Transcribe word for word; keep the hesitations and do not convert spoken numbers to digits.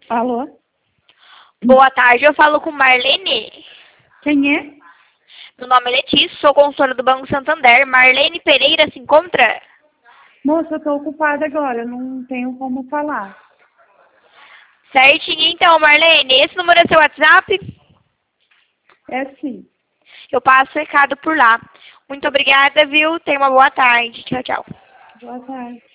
Alô? Boa tarde, eu falo com Marlene. Quem é? Meu nome é Letícia, sou consultora do Banco Santander. Marlene Pereira se encontra? Moça, eu tô ocupada agora, não tenho como falar. Certinho, então, Marlene. Esse número é seu WhatsApp? É sim. Eu passo o recado por lá. Muito obrigada, viu? Tenha uma boa tarde. Tchau, tchau. Boa tarde.